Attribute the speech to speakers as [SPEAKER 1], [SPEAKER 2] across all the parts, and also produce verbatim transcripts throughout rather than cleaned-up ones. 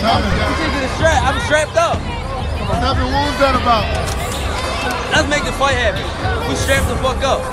[SPEAKER 1] You should get a strap. I'm strapped up.
[SPEAKER 2] What's happening? What was that about?
[SPEAKER 1] Let's make the fight happen. We strapped the fuck up.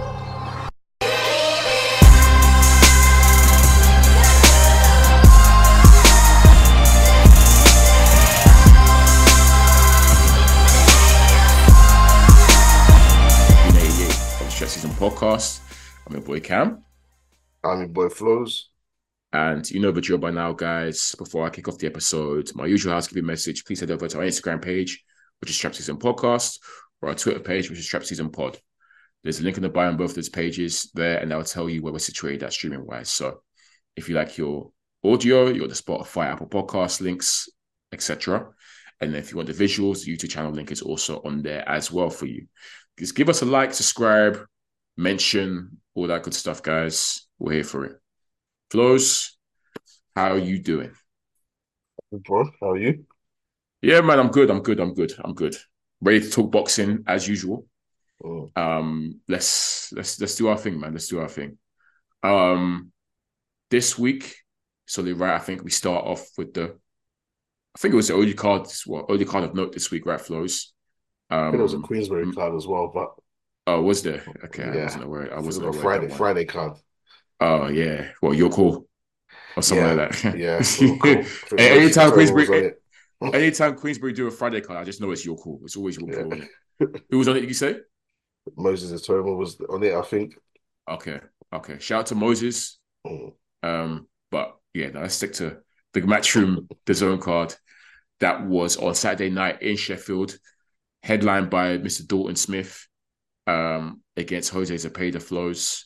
[SPEAKER 3] Strap Season Podcast. I'm your boy Cam.
[SPEAKER 4] I'm your boy Flows.
[SPEAKER 3] And you know the drill by now, guys. Before I kick off the episode, my usual housekeeping message, please head over to our Instagram page, which is Strap Season Podcast, or our Twitter page, which is Strap Season Pod. There's a link in the bio on both of those pages there, and I'll tell you where we're situated at streaming-wise. So if you like your audio, you're the Spotify, Apple Podcast links, et cetera. And then if you want the visuals, the YouTube channel link is also on there as well for you. Just give us a like, subscribe, mention, all that good stuff, guys. We're here for it. Flows, how are you doing?
[SPEAKER 4] Good, bro. How are you?
[SPEAKER 3] Yeah, man, I'm good. I'm good. I'm good. I'm good. Ready to talk boxing as usual.
[SPEAKER 4] Oh.
[SPEAKER 3] Um, let's let's let's do our thing, man. Let's do our thing. Um, this week, so they're right. I think we start off with the. I think it was the only card. What only card of note this week, right? Flows. Um,
[SPEAKER 4] I think there was a Queensberry card as well, but
[SPEAKER 3] oh, was there? Okay,
[SPEAKER 4] yeah.
[SPEAKER 3] I wasn't aware. I wasn't
[SPEAKER 4] a
[SPEAKER 3] aware.
[SPEAKER 4] Friday Friday card.
[SPEAKER 3] Oh yeah, well, you're cool, or something
[SPEAKER 4] yeah.
[SPEAKER 3] like that.
[SPEAKER 4] Yeah, cool.
[SPEAKER 3] anytime Queensberry, anytime Queensberry do a Friday card, I just know it's your call. It's always your call. Yeah. Who was on it? Did you say
[SPEAKER 4] Moses Atomo was on it? I think.
[SPEAKER 3] Okay, okay. Shout out to Moses.
[SPEAKER 4] Mm.
[SPEAKER 3] Um, but yeah, no, let's stick to the Matchroom, the zone card that was on Saturday night in Sheffield, headlined by Mister Dalton Smith um, against Jose Zepeda. Flows.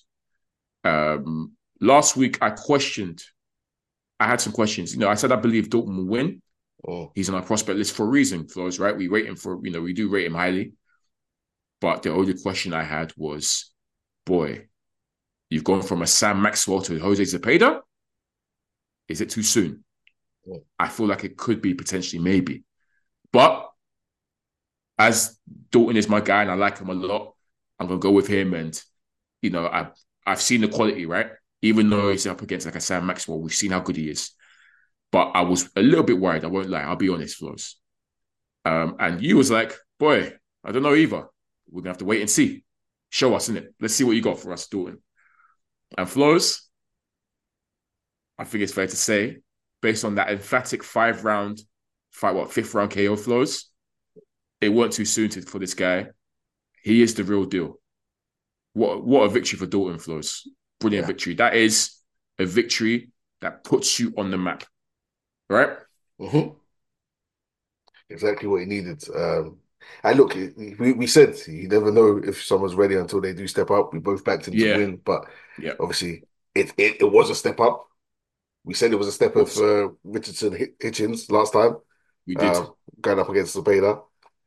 [SPEAKER 3] Um, last week, I questioned, I had some questions. You know, I said I believe Dalton will win.
[SPEAKER 4] Oh.
[SPEAKER 3] He's on our prospect list for a reason, Flows, right? We rate him for, you know, we do rate him highly. But the only question I had was, boy, you've gone from a Sam Maxwell to Jose Zepeda? Is it too soon?
[SPEAKER 4] Oh.
[SPEAKER 3] I feel like it could be potentially, maybe. But as Dalton is my guy and I like him a lot, I'm going to go with him. And, you know, I I've seen the quality, right? Even though he's up against like a Sam Maxwell, we've seen how good he is. But I was a little bit worried. I won't lie. I'll be honest, Flows. Um, and you was like, boy, I don't know either. We're going to have to wait and see. Show us, innit? Let's see what you got for us, Dalton. And Flows, I think it's fair to say, based on that emphatic five-round, fight, what, fifth-round K O, Flows, it weren't too soon to, for this guy. He is the real deal. What what a victory for Dalton, Flows. Brilliant yeah. victory. That is a victory that puts you on the map. Right?
[SPEAKER 4] Mm-hmm. Exactly what he needed. Um, and look, we, we said you never know if someone's ready until they do step up. We both backed him
[SPEAKER 3] yeah.
[SPEAKER 4] to win, but
[SPEAKER 3] yeah.
[SPEAKER 4] obviously it, it it was a step up. We said it was a step up for uh, Richardson Hitchens last time.
[SPEAKER 3] We did.
[SPEAKER 4] Uh, going up against Zepeda.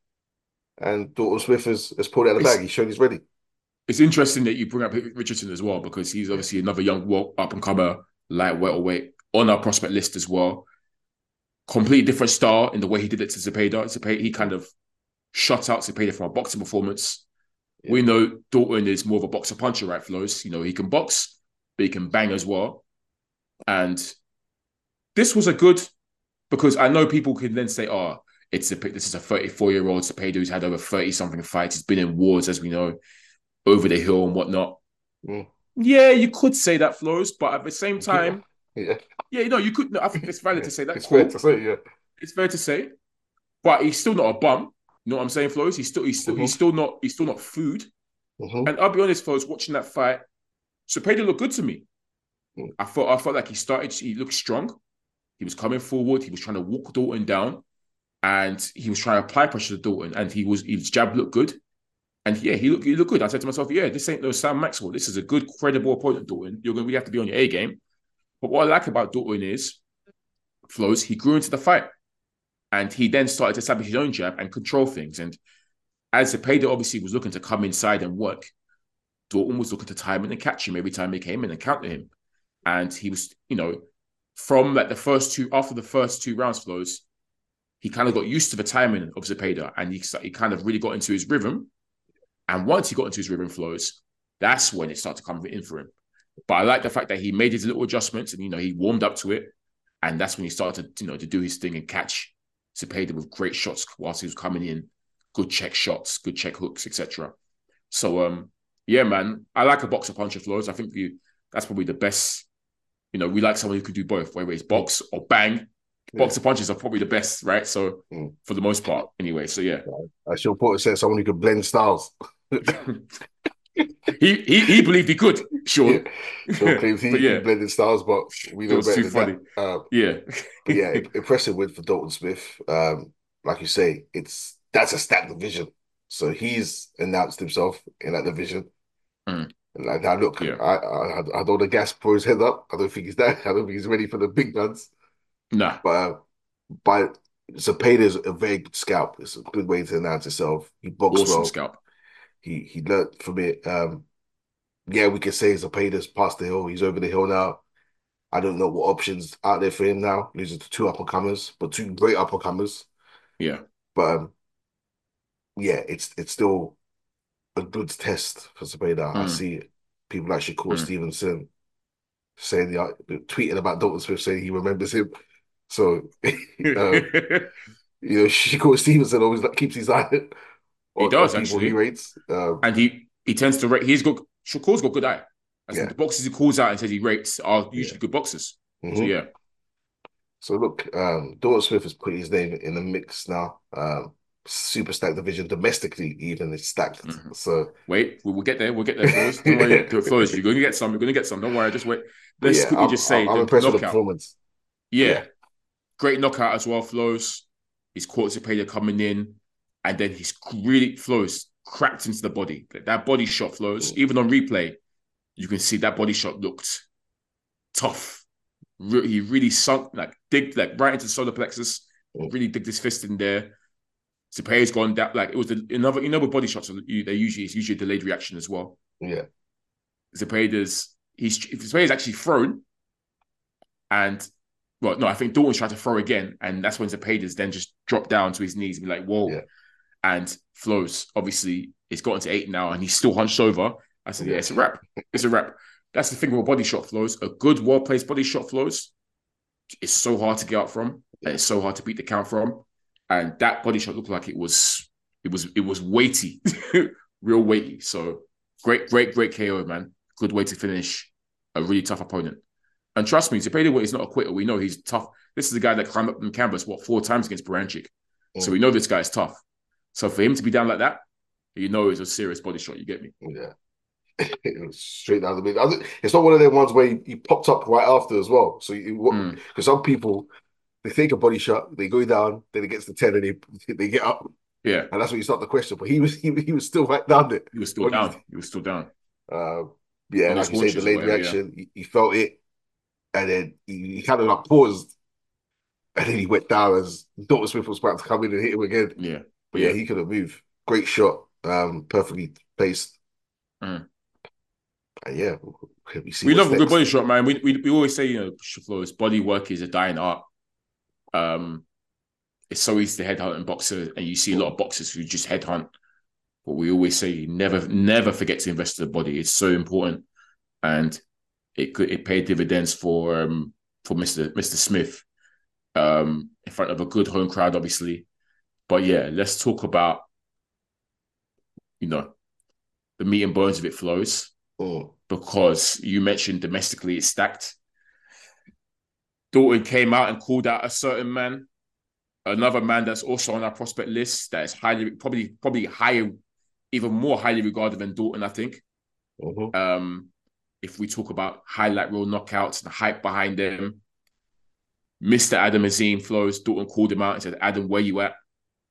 [SPEAKER 4] And Dalton Smith has, has pulled out the
[SPEAKER 3] it's,
[SPEAKER 4] bag. He's shown he's ready.
[SPEAKER 3] It's interesting that you bring up Richardson as well, because he's obviously another young, well, up-and-comer, light welterweight on our prospect list as well. Completely different style in the way he did it to Zepeda. Zepeda, he kind of shut out Zepeda from a boxing performance. Yeah. We know Dalton is more of a boxer puncher, right, Flows? You know, he can box, but he can bang as well. And this was a good, because I know people can then say, oh, it's a, this is a thirty-four-year-old Zepeda who's had over thirty-something fights. He's been in wars, as we know, over the hill and whatnot.
[SPEAKER 4] Mm.
[SPEAKER 3] Yeah, you could say that, Flows, but at the same time,
[SPEAKER 4] yeah, yeah,
[SPEAKER 3] yeah you know, you could. No, I think it's valid
[SPEAKER 4] yeah.
[SPEAKER 3] to say that.
[SPEAKER 4] It's
[SPEAKER 3] cool.
[SPEAKER 4] fair to say, yeah.
[SPEAKER 3] It's fair to say, but he's still not a bum. You know what I'm saying, Flows? He's still, he's still, mm-hmm. he's still not, he's still not food.
[SPEAKER 4] Mm-hmm.
[SPEAKER 3] And I'll be honest, Flows, watching that fight, Zepeda looked good to me. Mm. I felt, I felt like he started. He looked strong. He was coming forward. He was trying to walk Dalton down, and he was trying to apply pressure to Dalton. And he was, his jab looked good. And yeah, he looked, he looked good. I said to myself, yeah, this ain't no Sam Maxwell. This is a good, credible opponent, Dalton. You're going to have to be on your A game. But what I like about Dalton is, Flows, he grew into the fight. And he then started to establish his own jab and control things. And as Zepeda obviously was looking to come inside and work, Dalton was looking to time him and catch him every time he came in and counter him. And he was, you know, from like the first two, after the first two rounds, Flows, he kind of got used to the timing of Zepeda. And he, he kind of really got into his rhythm. And once he got into his rhythm, Flows, that's when it started to come in for him. But I like the fact that he made his little adjustments and, you know, he warmed up to it. And that's when he started, you know, to do his thing and catch Zepeda with great shots whilst he was coming in, good check shots, good check hooks, et cetera. So, um, yeah, man, I like a boxer puncher, Flores. I think we, that's probably the best. You know, we like someone who could do both, whether it's box or bang.
[SPEAKER 4] Yeah.
[SPEAKER 3] Boxer punches are probably the best, right? So,
[SPEAKER 4] mm.
[SPEAKER 3] for the most part, anyway. So, yeah.
[SPEAKER 4] I should put said someone who could blend styles.
[SPEAKER 3] he, he he believed he could, sure.
[SPEAKER 4] Yeah. Sean claims he,
[SPEAKER 3] yeah.
[SPEAKER 4] he blended styles, but we know better than
[SPEAKER 3] funny.
[SPEAKER 4] that. Um,
[SPEAKER 3] yeah.
[SPEAKER 4] but yeah, impressive win for Dalton Smith. Um, like you say, it's that's a stacked division. So he's announced himself in that division.
[SPEAKER 3] Mm.
[SPEAKER 4] And like, now look,
[SPEAKER 3] yeah.
[SPEAKER 4] I, I I don't want to gas pour his head up. I don't think he's that. I don't think he's ready for the big guns.
[SPEAKER 3] Nah.
[SPEAKER 4] But uh, but Zepeda's a very good scalp. It's a good way to announce himself. He boxed
[SPEAKER 3] awesome
[SPEAKER 4] well.
[SPEAKER 3] Scalp.
[SPEAKER 4] He he learned from it. Um, yeah, we could say Zepeda's past the hill. He's over the hill now. I don't know what options out there for him now. Losing to two up and comers, but two great up and comers.
[SPEAKER 3] Yeah.
[SPEAKER 4] But um, yeah, it's it's still a good test for Zepeda. Mm. I see people like Shakur mm. Stevenson saying the tweeting about Dalton Smith, saying he remembers him. So, um, you know, Shakur Stevenson always like, keeps his eye on,
[SPEAKER 3] he does,
[SPEAKER 4] on people
[SPEAKER 3] actually.
[SPEAKER 4] he rates. Um,
[SPEAKER 3] and he, he tends to rate, he's got, Shakur's got good eye. As yeah. The boxers he calls out and says he rates are usually yeah. good boxers. Mm-hmm. So, yeah.
[SPEAKER 4] So, look, um, Dalton Smith has put his name in the mix now. Um, super stacked division domestically, even it's stacked. Mm-hmm. So,
[SPEAKER 3] wait, we'll, we'll get there. We'll get there, Flores. Don't worry, Flores, you're going to get some. You're going to get some. Don't worry, just wait. Let's yeah, quickly
[SPEAKER 4] I'm,
[SPEAKER 3] just say
[SPEAKER 4] I'm, I'm
[SPEAKER 3] the
[SPEAKER 4] impressed
[SPEAKER 3] knockout.
[SPEAKER 4] with the performance.
[SPEAKER 3] Yeah.
[SPEAKER 4] yeah.
[SPEAKER 3] Great knockout as well, Flores. He's caught Zepeda coming in, and then he's really, Flores, cracked into the body. That body shot, Flores, mm. even on replay, you can see that body shot looked tough. Re- he really sunk, like, digged, like, right into the solar plexus, mm. really digged his fist in there. Zepeda's gone down, like, it was the, another, you know, with body shots, they usually, it's usually a delayed reaction as well.
[SPEAKER 4] Yeah.
[SPEAKER 3] Zepeda's, he's, Zepeda's actually thrown, and well, no, I think Dalton's tried to throw again, and that's when Zepeda's then just dropped down to his knees and be like, whoa. Yeah. And Flores, obviously, it's gotten to eight now, and he's still hunched over. I said, yeah, it's a wrap. It's a wrap. That's the thing with a body shot, Flores. A good, well-placed body shot, Flores, it's so hard to get up from, and it's so hard to beat the count from. And that body shot looked like it was, it was, it was weighty, real weighty. So great, great, great K O, man. Good way to finish a really tough opponent. And trust me, Zepeda is not a quitter. We know he's tough. This is the guy that climbed up in canvas, what, four times against Baranchyk. Mm. So we know this guy is tough. So for him to be down like that, you know it's a serious body shot. You get me?
[SPEAKER 4] Yeah. It was straight down the middle. It's not one of them ones where he, he popped up right after as well. So because mm. some people, they take a body shot, they go down, then it gets to ten and they, they get up.
[SPEAKER 3] Yeah.
[SPEAKER 4] And that's when you start the question. But he was he, he was still right down there.
[SPEAKER 3] He was still down. He, he was still down.
[SPEAKER 4] Uh, yeah, like you say, delayed reaction. Yeah. He, he felt it. And then he, he kind of like paused, and then he went down as Dalton Smith was about to come in and hit him again.
[SPEAKER 3] Yeah,
[SPEAKER 4] but yeah, yeah he could have moved. Great shot, um, perfectly placed. Mm. And yeah, we see.
[SPEAKER 3] We love next. A good body shot, man. We we we always say, you know, Flores, body work is a dying art. Um, it's so easy to headhunt in boxers, and you see a lot of boxers who just headhunt. But we always say, never never forget to invest in the body. It's so important, and it could it paid dividends for um, for Mister Mister Smith um, in front of a good home crowd, obviously. But yeah, let's talk about, you know, the meat and bones of it, Flows,
[SPEAKER 4] oh.
[SPEAKER 3] because you mentioned domestically it's stacked. Dalton came out and called out a certain man, another man that's also on our prospect list that is highly, probably probably higher, even more highly regarded than Dalton, I think.
[SPEAKER 4] Uh-huh.
[SPEAKER 3] Um. If we talk about highlight reel knockouts and the hype behind them, Mister Adam Azim Flows, Dalton called him out and said, Adam, where you at?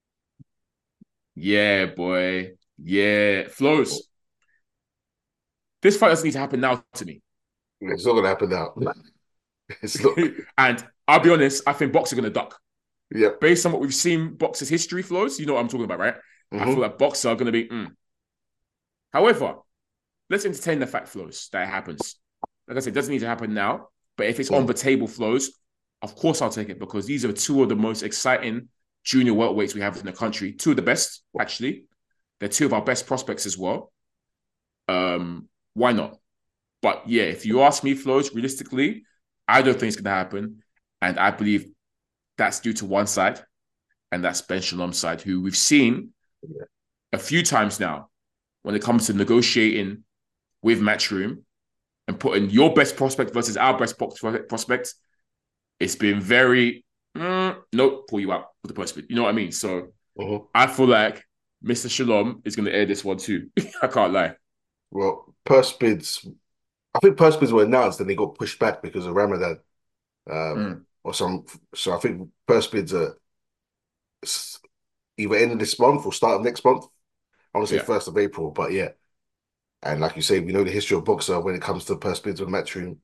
[SPEAKER 3] Yeah, boy. Yeah. Flows. This fight doesn't need to happen now to me.
[SPEAKER 4] It's not going to happen now. It's not.
[SPEAKER 3] And I'll be honest, I think boxers are going to duck.
[SPEAKER 4] Yeah.
[SPEAKER 3] Based on what we've seen boxers' history, Flows, you know what I'm talking about, right? Mm-hmm. I feel like boxers are going to be, mm. However, let's entertain the fact, Flows, that it happens. Like I said, it doesn't need to happen now, but if it's yeah. on the table, Flows, of course I'll take it, because these are two of the most exciting junior welterweights we have in the country. Two of the best, actually. They're two of our best prospects as well. Um, why not? But yeah, if you ask me, Flows, realistically, I don't think it's going to happen. And I believe that's due to one side, and that's Ben Shalom's side, who we've seen
[SPEAKER 4] yeah.
[SPEAKER 3] a few times now when it comes to negotiating with Matchroom and putting your best prospect versus our best prospect. It's been very, mm, nope, pull you out with the prospect. You know what I mean? So uh-huh. I feel like Mister Shalom is going to air this one too. I can't lie.
[SPEAKER 4] Well, purse bids, I think purse bids were announced and they got pushed back because of Ramadan. Um, mm. Or some, so I think purse bids are either end of this month or start of next month. I want to say yeah. first of April, but yeah. And like you say, we know the history of Boxer when it comes to purse bids on Matchroom.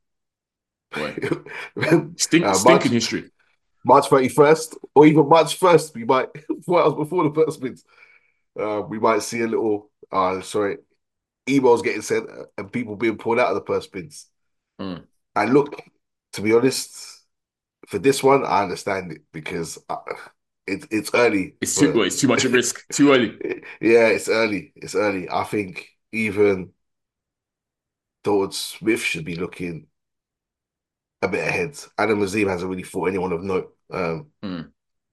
[SPEAKER 3] Stink, uh, stinking history.
[SPEAKER 4] March thirty-first or even March first, we might, four hours before the purse bids, uh, we might see a little, uh, sorry, emails getting sent and people being pulled out of the purse bids. Mm. And look, to be honest, for this one, I understand it because uh, it, it's early.
[SPEAKER 3] It's too but, It's too much at risk. Too early.
[SPEAKER 4] Yeah, it's early. It's early. I think even Dalton Smith should be looking a bit ahead. Adam Azim hasn't really fought anyone of note. Um, mm.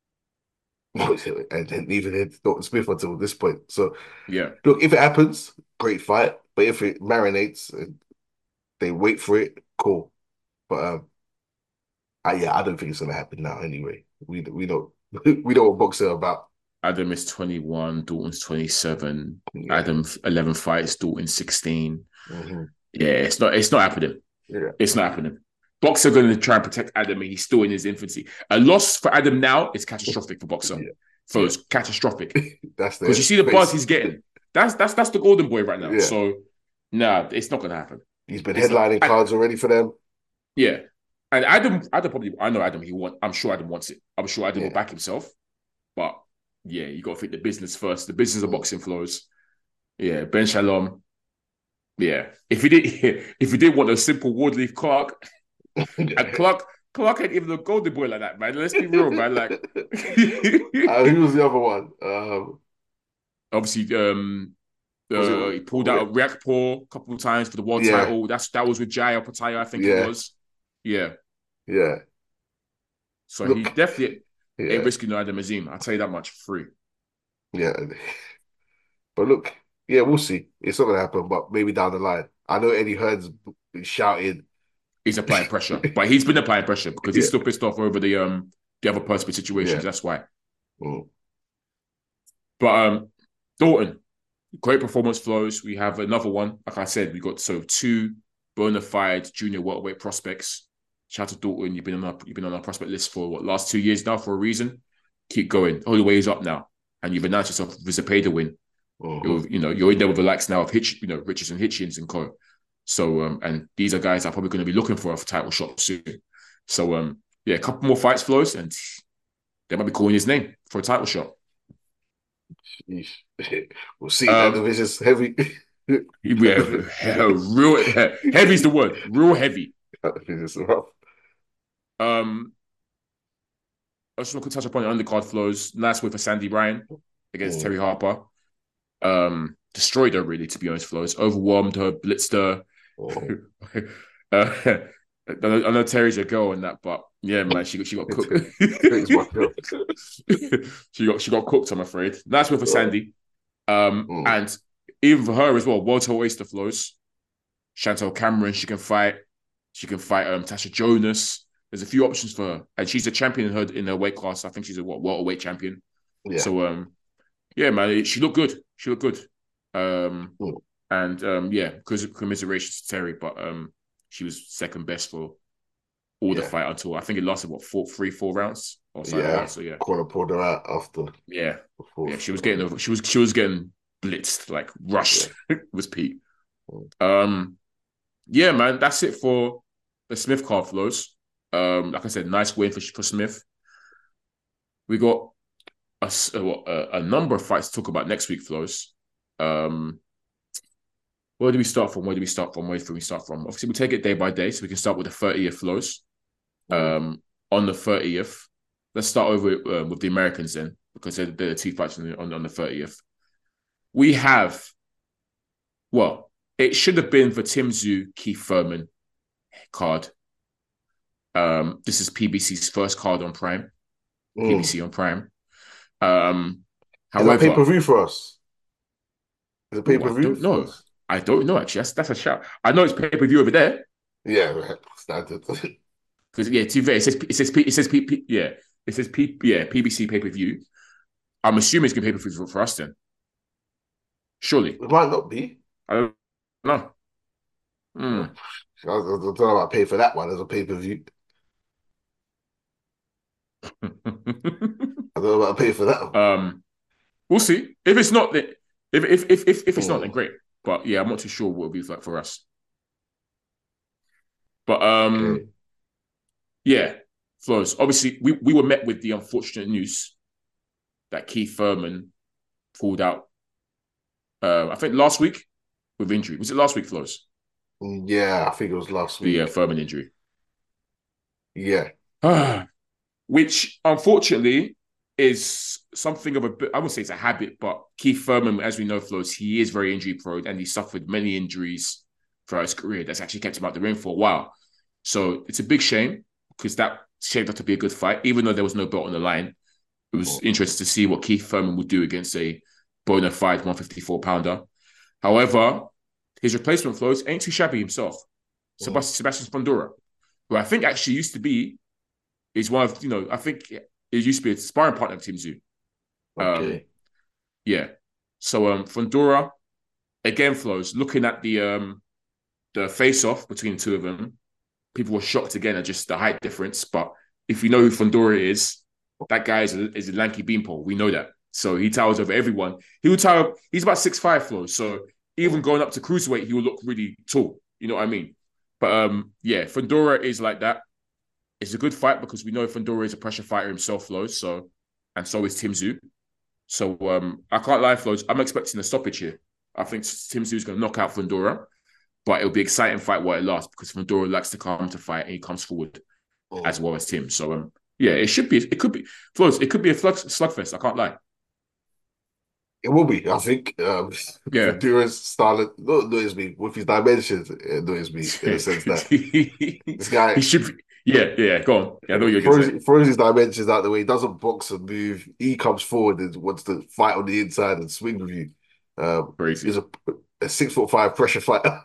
[SPEAKER 4] And then even then, Dalton Smith until this point. So,
[SPEAKER 3] yeah.
[SPEAKER 4] Look, if it happens, great fight. But if it marinates and they wait for it, cool. But um, I, yeah, I don't think it's gonna happen now. Anyway, we we don't we know what boxers are about.
[SPEAKER 3] Adam is twenty-one, Dalton's twenty-seven. Yeah. Adam eleven fights, Dalton sixteen. Mm-hmm. Yeah, it's not it's not happening.
[SPEAKER 4] Yeah,
[SPEAKER 3] it's not happening. Boxer going to try and protect Adam, and he's still in his infancy. A loss for Adam now is catastrophic for Boxer. Yeah. So it's catastrophic. That's because you see the buzz he's getting. That's that's that's the golden boy right now. Yeah. So nah, it's not going to happen.
[SPEAKER 4] He's been it's headlining not, cards already for them.
[SPEAKER 3] Yeah, and Adam, Adam probably. I know Adam. He want. I'm sure Adam wants it. I'm sure Adam yeah. will back himself. But yeah, you got to think the business first. The business of boxing flows. Yeah, Ben Shalom. Yeah, if he did, if he did want a simple Wardleaf Clark. And Clark, Clark ain't even a golden boy like that, man. Let's be real, man. Like, uh,
[SPEAKER 4] who was the other one? Um,
[SPEAKER 3] Obviously, um, uh, he pulled out a Riakporhe a couple of times for the world yeah. title. That's that was with Jaya Pataya, I think yeah. it was. Yeah,
[SPEAKER 4] yeah.
[SPEAKER 3] So look, he definitely yeah. ain't risking no Adam Azim. I'll tell you that much for free.
[SPEAKER 4] Yeah, but look, yeah, we'll see. It's not gonna happen, but maybe down the line. I know Eddie Hearn's shouting.
[SPEAKER 3] He's applying pressure, but he's been applying pressure because he's yeah. still pissed off over the um the other personal situations. Yeah. That's why. Mm. But um, Dalton, great performance flows. We have another one. Like I said, we got so two bona fide junior welterweight prospects. Shout out to Dalton. You've been on our you've been on our prospect list for what last two years now for a reason. Keep going. All the way is up now, and you've announced yourself with a Zepeda win. Uh-huh. You're, you know you're in there with the likes now of Hitch, you know Richardson, Hitchens, and co. So, um, and these are guys that are probably going to be looking for a title shot soon. So, um, yeah, a couple more fights flows, and they might be calling his name for a title shot.
[SPEAKER 4] We'll see. Um, that division's heavy.
[SPEAKER 3] Yeah, real heavy's the word. Real heavy.
[SPEAKER 4] It's rough.
[SPEAKER 3] Um, I just want to touch upon the undercard flows. Nice win for Sandy Ryan against mm. Terry Harper. Um, destroyed her really, to be honest. Flows overwhelmed her, blitzed her. Oh. uh, I know Terry's a girl and that, but yeah, man, she she got cooked. she got she got cooked. I'm afraid. Nice one for Sandy, um, mm. and even for her as well. World Tour Oyster flows. Chantel Cameron, she can fight. She can fight um, Tasha Jonas. There's a few options for her, and she's a champion in her in her weight class. I think she's a what welterweight champion. Yeah. So um, yeah, man, she looked good. She looked good. Um. Mm. And um, yeah, because commiserations to Terry, but um, she was second best for all yeah. the fight until I think it lasted what four, three, four rounds or something.
[SPEAKER 4] Yeah,
[SPEAKER 3] like so yeah,
[SPEAKER 4] corner pulled her out after.
[SPEAKER 3] Yeah, yeah, she was getting she was she was getting blitzed, like rushed. Yeah. Was Pete. Um, yeah, man, that's it for the Smith card flows. Um, like I said, nice win for for Smith. We got a a, a number of fights to talk about next week flows. Um. Where do we start from? Where do we start from? Where do we start from? Obviously, we take it day by day, so we can start with the thirtieth flows. Um, on the thirtieth, let's start over uh, with the Americans then, because they're, they're the two fights on the, on, on the thirtieth. We have, well, it should have been the Tim Tszyu, Keith Thurman card. Um, this is P B C's first card on Prime.
[SPEAKER 4] Mm.
[SPEAKER 3] P B C on Prime. Um,
[SPEAKER 4] Is that pay per
[SPEAKER 3] however,
[SPEAKER 4] view for us? Is it pay
[SPEAKER 3] oh,
[SPEAKER 4] per
[SPEAKER 3] I
[SPEAKER 4] view
[SPEAKER 3] don't
[SPEAKER 4] for
[SPEAKER 3] know.
[SPEAKER 4] us?
[SPEAKER 3] I don't know actually. That's that's a shout. I know it's pay per view over there
[SPEAKER 4] Yeah, right. Standard.
[SPEAKER 3] because yeah, T V. It says it says P, it says P, P yeah it says P yeah P B C pay per view. I'm assuming it's gonna pay per view for, for us then. Surely,
[SPEAKER 4] It might not be.
[SPEAKER 3] I don't know.
[SPEAKER 4] I
[SPEAKER 3] Mm.
[SPEAKER 4] don't I don't know about pay for that one as a pay per view. I don't know about pay for that one.
[SPEAKER 3] um, we'll see. If it's not, then if if if if, if it's not, then
[SPEAKER 4] Mm.
[SPEAKER 3] great. But yeah, I'm not too sure what it'll be like for us. But um,
[SPEAKER 4] Okay.
[SPEAKER 3] yeah, Flores. Obviously, we we were met with the unfortunate news that Keith Thurman pulled out. Uh, I think last week with injury. Was it last week, Flores?
[SPEAKER 4] Yeah, I think it was last
[SPEAKER 3] The uh,
[SPEAKER 4] week.
[SPEAKER 3] Thurman injury.
[SPEAKER 4] Yeah.
[SPEAKER 3] Which unfortunately is something of a bit, I wouldn't say it's a habit, but Keith Thurman, as we know, Flores, he is very injury prone and he suffered many injuries throughout his career that's actually kept him out the ring for a while. So it's a big shame because that shaped up to be a good fight, even though there was no belt on the line. It was interesting to see what Keith Thurman would do against a bona fide one fifty-four pounder. However, his replacement, Flores, ain't too shabby himself.
[SPEAKER 4] Mm.
[SPEAKER 3] Sebastian Fundora, who I think actually used to be, is one of, you know, I think it used to be a sparring partner of Tim Tszyu.
[SPEAKER 4] Okay.
[SPEAKER 3] Um, yeah. So um, Fundora, again, Flows, looking at the um, the face-off between the two of them, people were shocked again at just the height difference. But if you know who Fundora is, that guy is a, is a lanky beanpole. We know that. So he towers over everyone. He will tower, he's about six five, Flows. So even going up to cruiserweight, he will look really tall. You know what I mean? But um, yeah, Fundora is like that. It's a good fight because we know Fundora is a pressure fighter himself, Flows. So, and so is Tim Tszyu. So um, I can't lie, Flows. I'm expecting a stoppage here. I think Tim Tszyu is going to knock out Fundora, but it'll be an exciting fight while it lasts because Fundora likes to come to fight and he comes forward
[SPEAKER 4] Mm.
[SPEAKER 3] as well as Tim. So um, yeah, it should be. It could be Flows. It could be a slugfest. I can't lie.
[SPEAKER 4] It will be, I think. Um,
[SPEAKER 3] Yeah.
[SPEAKER 4] Fundura's style no, annoys me with his dimensions. It annoys me in the sense that this guy
[SPEAKER 3] he should. Be, yeah, yeah. Go on. Yeah, I know what you're going to say.
[SPEAKER 4] throws, throws his dimensions out the way. He doesn't box and move. He comes forward and wants to fight on the inside and swing with you. Um,
[SPEAKER 3] Crazy.
[SPEAKER 4] He's a, a six foot five pressure fighter.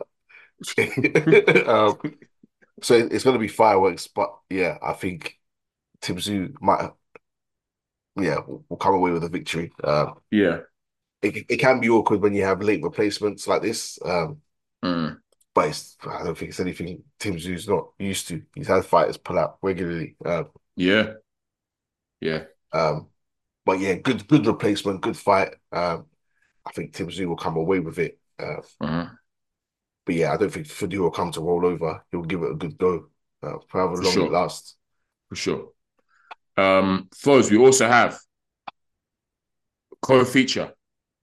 [SPEAKER 4] um, so it's going to be fireworks. But yeah, I think Tim Tszyu might, yeah, will, will come away with a victory. Um,
[SPEAKER 3] Yeah.
[SPEAKER 4] it, it can be awkward when you have late replacements like this. Um,
[SPEAKER 3] Mm.
[SPEAKER 4] but it's, I don't think it's anything Tim Tszyu's not used to. He's had fighters pull out regularly. Um,
[SPEAKER 3] Yeah. Yeah.
[SPEAKER 4] um, but yeah, good good replacement, good fight. Um, I think Tim Tszyu will come away with it. Uh,
[SPEAKER 3] Uh-huh.
[SPEAKER 4] but yeah, I don't think Fuddy will come to roll over. He'll give it a good go, uh, for however
[SPEAKER 3] For
[SPEAKER 4] long
[SPEAKER 3] sure.
[SPEAKER 4] it lasts.
[SPEAKER 3] For sure. Um, Flows, we also have co-feature.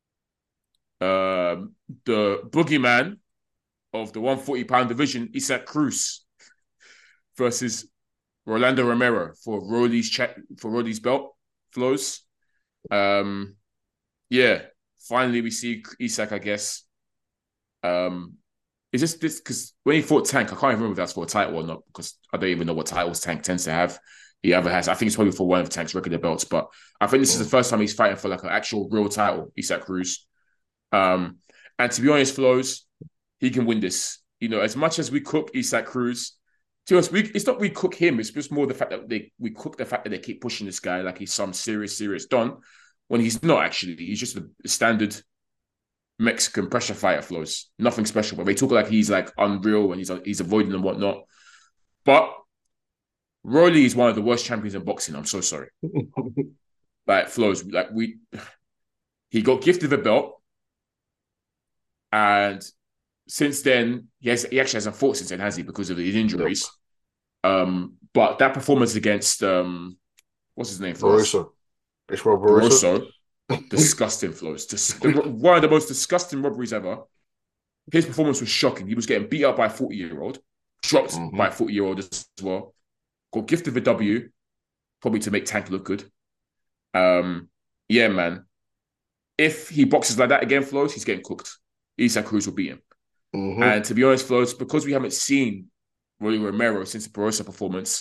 [SPEAKER 3] Um, the boogeyman of the one forty pound division, Isaac Cruz, versus Rolando Romero for Rolly's check for Rolly's belt. Flows. Um, yeah, finally we see Isaac, I guess. Um, is this this because when he fought Tank, I can't even remember if that's for a title or not because I don't even know what titles Tank tends to have. He ever has. I think it's probably for one of Tank's regular belts, but I think this is the first time he's fighting for like an actual real title, Isaac Cruz. Um, and to be honest, Flows, he can win this. You know, as much as we cook Isaac Cruz, to us, we it's not we cook him. It's just more the fact that they we cook the fact that they keep pushing this guy like he's some serious, serious don when he's not actually. He's just a standard Mexican pressure fighter, Flows. Nothing special, but they talk like he's like unreal and he's he's avoiding and whatnot. But Rolly is one of the worst champions in boxing. I'm so sorry. Like Flows, like we, he got gifted a belt, and since then he has he actually hasn't fought since then, has he? Because of his injuries. Nope. Um, but that performance against um, what's his name?
[SPEAKER 4] Barroso. It's Rob Barroso.
[SPEAKER 3] Barroso. Disgusting, Flows. Dis- one of the most disgusting robberies ever. His performance was shocking. He was getting beat up by a forty-year-old, dropped mm-hmm. by a forty-year-old as well. Got gifted a W, probably to make Tank look good. Um, yeah, man. If he boxes like that again, Flows, he's getting cooked. Isaac Cruz will beat him. Mm-hmm. And to be honest, Flows, because we haven't seen Rolly Romero since the Barroso performance,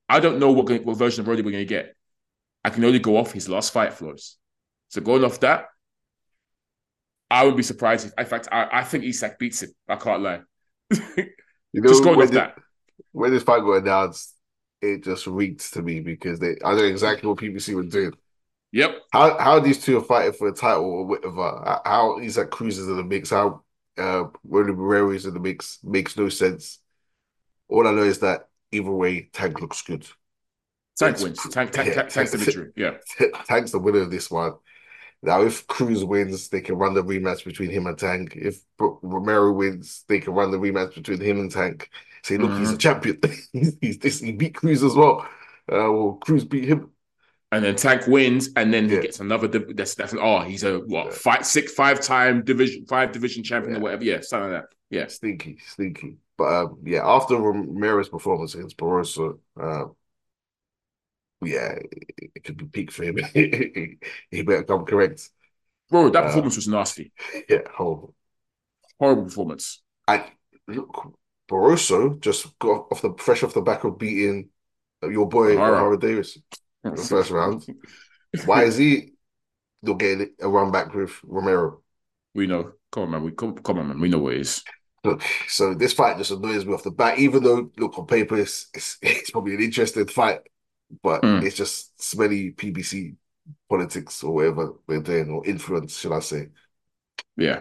[SPEAKER 3] I don't know what, what version of Roddy we're going to get. I can only go off his last fight flows. So going off that, I would be surprised if, in fact, I, I think Isak beats him. I can't lie.
[SPEAKER 4] You know,
[SPEAKER 3] just going off
[SPEAKER 4] the,
[SPEAKER 3] that.
[SPEAKER 4] When this fight got announced, it just reeked to me because they I know exactly what P B C were doing.
[SPEAKER 3] Yep.
[SPEAKER 4] How how these two are fighting for a title or whatever. How Isak Cruz is in the mix. How uh, Rolly Barrera is in the mix makes no sense. All I know is that either way, Tank looks good.
[SPEAKER 3] Tank
[SPEAKER 4] It's,
[SPEAKER 3] wins. Tank, tank,
[SPEAKER 4] yeah,
[SPEAKER 3] tank, Tank's the victory. Yeah.
[SPEAKER 4] Tank's the winner of this one. Now, if Cruz wins, they can run the rematch between him and Tank. If Romero wins, they can run the rematch between him and Tank. Say, look, mm-hmm. he's a champion. he's this. He beat Cruz as well. Uh, well, Cruz beat him.
[SPEAKER 3] And then Tank wins, and then he
[SPEAKER 4] yeah.
[SPEAKER 3] gets another. That's that's oh, he's a what? Yeah. Five, six, five time division, five division champion yeah. or whatever. Yeah, something like that. Yeah,
[SPEAKER 4] sneaky, sneaky. But um, yeah, after Romero's performance against Barroso, uh, yeah, it, it could be peak for him. He better come correct.
[SPEAKER 3] Bro, that performance uh, was nasty.
[SPEAKER 4] Yeah, horrible.
[SPEAKER 3] Horrible performance.
[SPEAKER 4] And look, Barroso just got off the fresh off the back of beating your boy Ohara Davis in the first round. Why is he not getting a run back with Romero?
[SPEAKER 3] We know. Come on, man. We come, come on, man. We know what it is.
[SPEAKER 4] Look, so this fight just annoys me off the bat. Even though, look, on paper, it's it's, it's probably an interesting fight, but mm. it's just smelly P B C politics or whatever they're doing, or influence, should I say?
[SPEAKER 3] Yeah.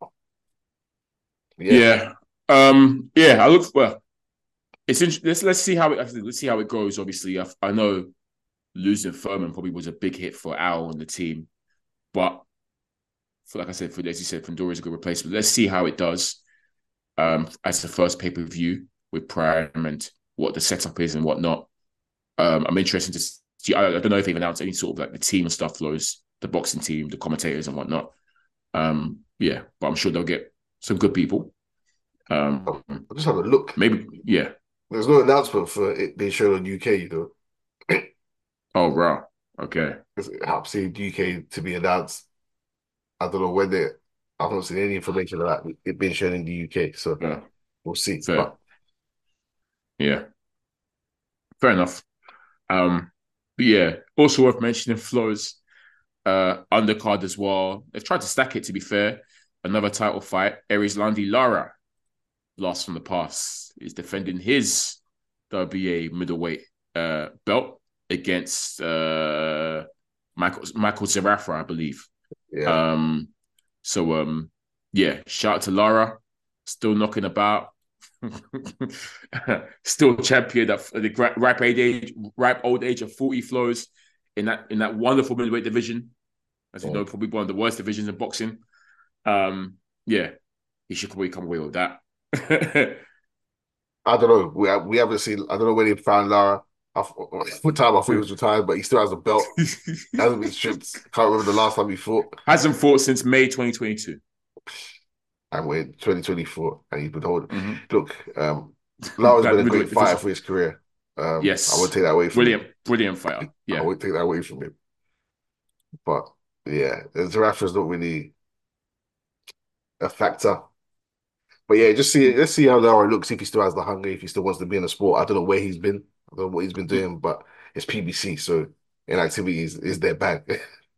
[SPEAKER 3] Yeah. Yeah. Um, yeah, I look well. It's interesting. Let's let's see how it let's see how it goes. Obviously, I, I know losing Furman probably was a big hit for Al and the team, but for like I said, for as you said, Fundora is a good replacement. Let's see how it does um, as the first pay per view with Prime and what the setup is and whatnot. Um, I'm interested to see. I, I don't know if they've announced any sort of like the team and stuff flows, the boxing team, the commentators and whatnot. Um, yeah, but I'm sure they'll get some good people. Um,
[SPEAKER 4] I just have a look.
[SPEAKER 3] Maybe, yeah.
[SPEAKER 4] There's no announcement for it being shown on U K, you know.
[SPEAKER 3] Oh, wow. Okay.
[SPEAKER 4] I've seen U K to be announced. I don't know when they. I've not seen any information about it being shown in the U K, so yeah. We'll see.
[SPEAKER 3] Fair.
[SPEAKER 4] But...
[SPEAKER 3] Yeah. Fair enough. Um, but yeah, also worth mentioning Flo's uh, undercard as well. They've tried to stack it, to be fair. Another title fight. Erislandy Lara, last from the past, is defending his W B A middleweight uh, belt against uh, Michael Michael Zerafa, I believe.
[SPEAKER 4] Yeah. Um.
[SPEAKER 3] So um. Yeah. Shout out to Lara, still knocking about, still champion at the ripe age, ripe old age of forty flows in that in that wonderful middleweight division, as you oh. know, probably one of the worst divisions in boxing. Um. Yeah, he should probably come away with that.
[SPEAKER 4] I don't know. We we haven't seen. I don't know when he found Lara. I, what time I thought he was retired, but he still has a belt. Hasn't been stripped. Can't remember the last time he fought.
[SPEAKER 3] Hasn't fought since May twenty twenty-two.
[SPEAKER 4] And we're in twenty twenty-four, and he's been holding. Mm-hmm. Look, um, Lara's been a great fighter for his career. Um,
[SPEAKER 3] yes,
[SPEAKER 4] I won't take that away from
[SPEAKER 3] brilliant,
[SPEAKER 4] him.
[SPEAKER 3] Brilliant fighter. Yeah,
[SPEAKER 4] I won't take that away from him. But yeah, Zerafa's not really a factor. But yeah, just see. Let's see how Lara looks. If he still has the hunger, if he still wants to be in the sport. I don't know where he's been. I don't know what he's been doing, but it's P B C, so inactivity is, is their bag.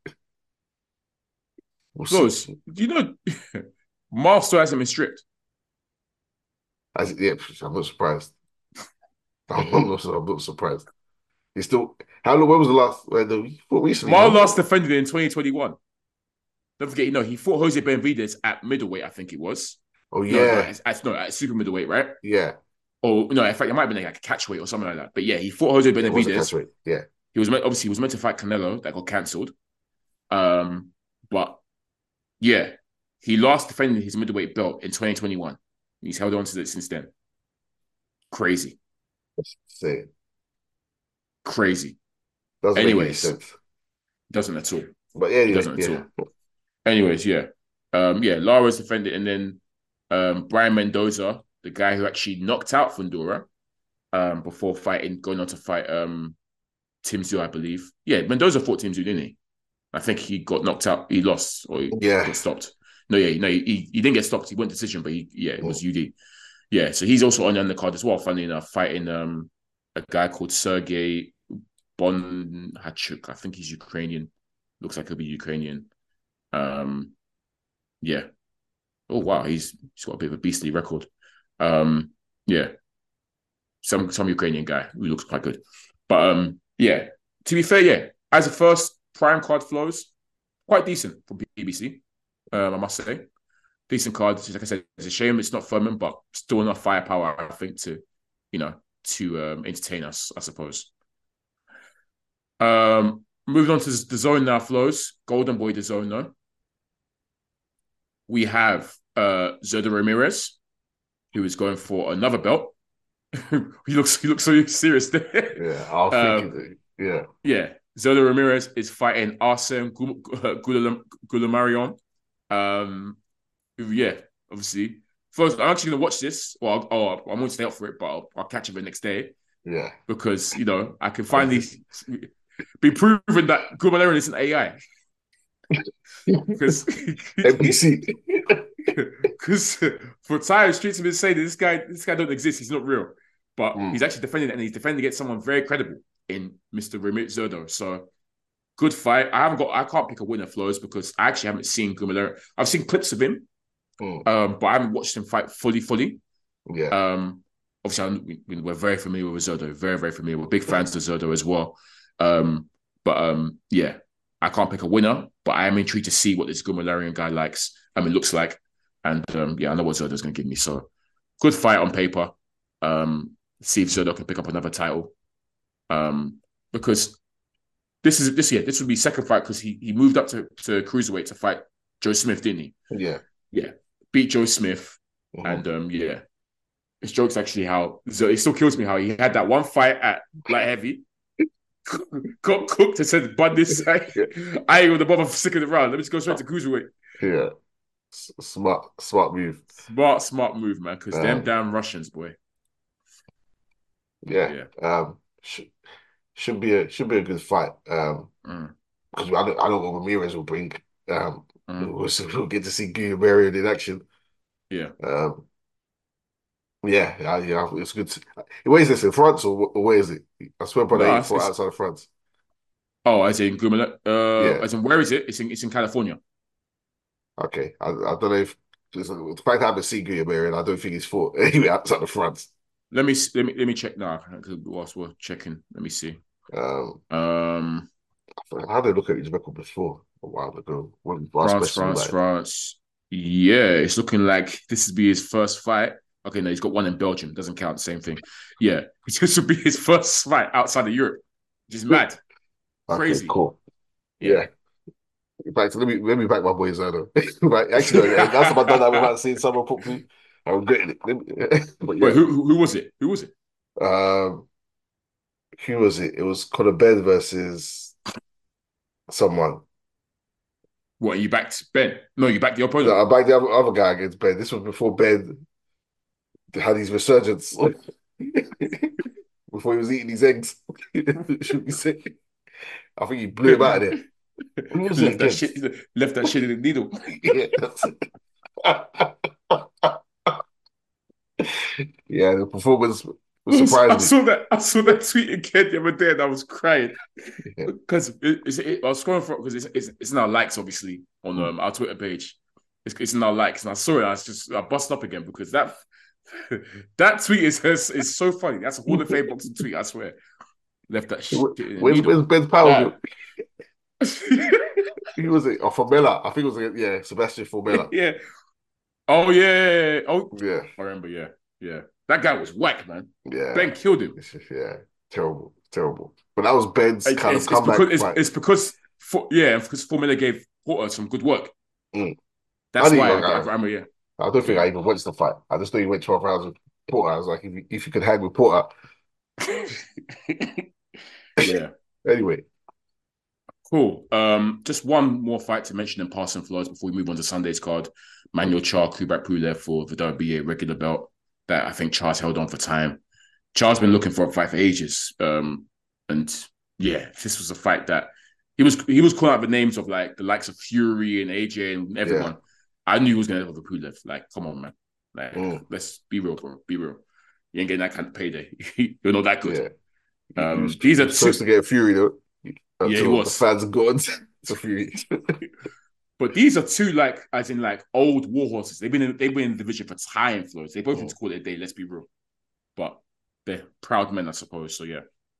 [SPEAKER 3] we'll Close. Do you know Marv still hasn't been stripped?
[SPEAKER 4] As, yeah, I'm not surprised. I'm not, I'm not surprised. He's still. How long? When was the last? What recently?
[SPEAKER 3] Marv last defended in twenty twenty-one. Don't forget, you know, he fought Jose Benavidez at middleweight. I think it was.
[SPEAKER 4] Oh yeah,
[SPEAKER 3] no, no, at, at, no, at super middleweight, right?
[SPEAKER 4] Yeah.
[SPEAKER 3] Or no, in fact, it might have been like a catchweight or something like that. But yeah, he fought Jose Benavidez.
[SPEAKER 4] Yeah,
[SPEAKER 3] he was meant, obviously he was meant to fight Canelo, that got cancelled. Um, but yeah, he last defended his middleweight belt in twenty twenty-one. He's held on to it since then. Crazy.
[SPEAKER 4] That's insane.
[SPEAKER 3] Crazy.
[SPEAKER 4] Doesn't
[SPEAKER 3] Anyways,
[SPEAKER 4] make any sense.
[SPEAKER 3] Doesn't at all.
[SPEAKER 4] But yeah,
[SPEAKER 3] it doesn't yeah. at all. Anyways, yeah, um, yeah. Lara's defended, and then um, Brian Mendoza, the guy who actually knocked out Fundora um, before fighting, going on to fight um, Tim Tszyu, I believe. Yeah, Mendoza fought Tim Tszyu, didn't he? I think he got knocked out. He lost, or he
[SPEAKER 4] yeah.
[SPEAKER 3] got stopped. No, yeah, no, he, he didn't get stopped. He went decision, but he, yeah, it was U D. Yeah, so he's also on the undercard as well. Funny enough, fighting um, a guy called Sergey Bonhachuk. I think he's Ukrainian. Looks like he'll be Ukrainian. Um, yeah. Oh wow, he's he's got a bit of a beastly record. Um, yeah. Some some Ukrainian guy who looks quite good. But um, yeah. To be fair, yeah, as a first prime card flows, quite decent for B B C. Um, I must say, decent card. Like I said, it's a shame it's not Furman, but still enough firepower, I think, to you know to um, entertain us, I suppose. Um, moving on to the zone now flows. Golden Boy the zone though. We have uh, Zurdo Ramirez, who is going for another belt. he looks he looks so serious there.
[SPEAKER 4] Yeah, I was
[SPEAKER 3] um,
[SPEAKER 4] thinking. Yeah,
[SPEAKER 3] yeah. Zurdo Ramirez is fighting Arsene Goulamarian. Um, yeah, obviously. First, I'm actually gonna watch this. Well, I'll, I'll, I won't stay up for it, but I'll, I'll catch it the next day.
[SPEAKER 4] Yeah,
[SPEAKER 3] because you know I can finally be proven that Goulamarian isn't A I. Because
[SPEAKER 4] N P C.
[SPEAKER 3] Because for time, streets have been saying that this guy, this guy don't exist. He's not real, but mm. he's actually defending it, and he's defending against someone very credible in Mister Ramit Zurdo. So good fight. I haven't got. I can't pick a winner, Flows, because I actually haven't seen Goulamarian. I've seen clips of him, mm. um, but I haven't watched him fight fully, fully.
[SPEAKER 4] Yeah.
[SPEAKER 3] Um, obviously, I'm, we're very familiar with Zurdo. Very, very familiar. We're big fans of Zurdo as well. Um, but um, yeah, I can't pick a winner, but I am intrigued to see what this Goulamarian guy likes. I mean, looks like. And um, yeah, I know what Zurdo's going to give me. So good fight on paper. Um, see if Zurdo can pick up another title. Um, because this is this year, this would be second fight because he he moved up to, to cruiserweight to fight Joe Smith, didn't he?
[SPEAKER 4] Yeah.
[SPEAKER 3] Yeah. Beat Joe Smith. Mm-hmm. And um, yeah. It's jokes actually how Zurdo, it still kills me how he had that one fight at light heavy. Got cooked and said, "Bud, this I, I ain't gonna bother for sick of the round. Let me just go straight to cruiserweight."
[SPEAKER 4] Yeah. Smart, smart move.
[SPEAKER 3] Smart, smart move, man. Because um, them damn Russians, boy.
[SPEAKER 4] Yeah, yeah. Um, should, should be a should be a good fight. Um, because mm. I don't I don't know what Ramirez will bring. Um, mm. we'll, we'll get to see Goulamarian in action.
[SPEAKER 3] Yeah.
[SPEAKER 4] Um. Yeah, yeah, yeah. It's good. To, where is this, in France or, or where is it? I swear, brother, no, for outside of France.
[SPEAKER 3] Oh, as in Goulamarian. Uh, yeah. As in where is it? It's in it's in California.
[SPEAKER 4] Okay, I, I don't know if the fact I haven't seen Goulamarian, I don't think he's fought anyway outside of France.
[SPEAKER 3] Let me let me let me check now. Whilst we're checking, let me see. Um, um
[SPEAKER 4] I had a look at his record before a while ago.
[SPEAKER 3] France, France, like. France. Yeah, it's looking like this would be his first fight. Okay, no, he's got one in Belgium. Doesn't count. Same thing. Yeah, this would be his first fight outside of Europe, which is mad.
[SPEAKER 4] Okay,
[SPEAKER 3] crazy.
[SPEAKER 4] Cool. Yeah. yeah. In fact, let me let me back my boy Zurdo. Right, actually, that's what I've done that without seeing someone put me. I'm regretting it. But yeah.
[SPEAKER 3] Wait, who who was it? Who was it?
[SPEAKER 4] Um, who was it? It was Conor Ben versus someone.
[SPEAKER 3] What, you backed Ben? No, you backed the opponent.
[SPEAKER 4] No, I backed the other, other guy against Ben. This was before Ben had his resurgence. Before he was eating his eggs. Should we say? I think he blew him out of there.
[SPEAKER 3] Left that, shit, left that shit in the needle.
[SPEAKER 4] Yeah, that's it. Yeah, the performance was surprising.
[SPEAKER 3] I saw that. I saw that tweet again the other day, and I was crying because yeah. it, it, it, I was scrolling for because it's, it's it's in our likes, obviously, on um, our Twitter page. It's, it's in our likes, and I saw it. I was just I bust up again because that that tweet is is so funny. That's a Hall of Fame boxing tweet. I swear. Left that shit.
[SPEAKER 4] Where's, where's Ben's power? Who was it? Oh, Formella. I think it was like, yeah, Sebastian Formella.
[SPEAKER 3] Yeah. Oh yeah. Oh
[SPEAKER 4] yeah.
[SPEAKER 3] I remember. Yeah, yeah. That guy was whack, man.
[SPEAKER 4] Yeah.
[SPEAKER 3] Ben killed him.
[SPEAKER 4] It's just, yeah, terrible, terrible. But that was Ben's
[SPEAKER 3] it's,
[SPEAKER 4] kind
[SPEAKER 3] it's,
[SPEAKER 4] of comeback.
[SPEAKER 3] It's because, it's, it's because for, yeah, because Formella gave Porter some good work.
[SPEAKER 4] Mm.
[SPEAKER 3] That's
[SPEAKER 4] I
[SPEAKER 3] why I,
[SPEAKER 4] I,
[SPEAKER 3] I remember. Yeah.
[SPEAKER 4] I don't think I even watched the fight. I just know he went twelve rounds with Porter. I was like, if you, if you could hang with Porter.
[SPEAKER 3] Yeah.
[SPEAKER 4] Anyway.
[SPEAKER 3] Cool. Um, just one more fight to mention in passing, Flows, before we move on to Sunday's card. Manuel Charr, Kubrat Pulev for the W B A regular belt that I think Char's held on for time. Char's been looking for a fight for ages. Um, and yeah, this was a fight that he was he was calling out the names of like the likes of Fury and A J and everyone. Yeah. I knew he was going to have a Pulev. Like, come on, man. Like, mm. let's be real, bro. Be real. You ain't getting that kind of payday. You're not that good.
[SPEAKER 4] He, he was,
[SPEAKER 3] Um,
[SPEAKER 4] he
[SPEAKER 3] these are
[SPEAKER 4] was supposed
[SPEAKER 3] two.
[SPEAKER 4] to get Fury though,
[SPEAKER 3] Yeah, he
[SPEAKER 4] until the
[SPEAKER 3] was.
[SPEAKER 4] fans got on to Fury.
[SPEAKER 3] But these are two, like, as in, like, old war horses. They've been in, they've been in the division for time, Flows. They both need to call it a day. Let's be real. But they're proud men, I suppose. So yeah.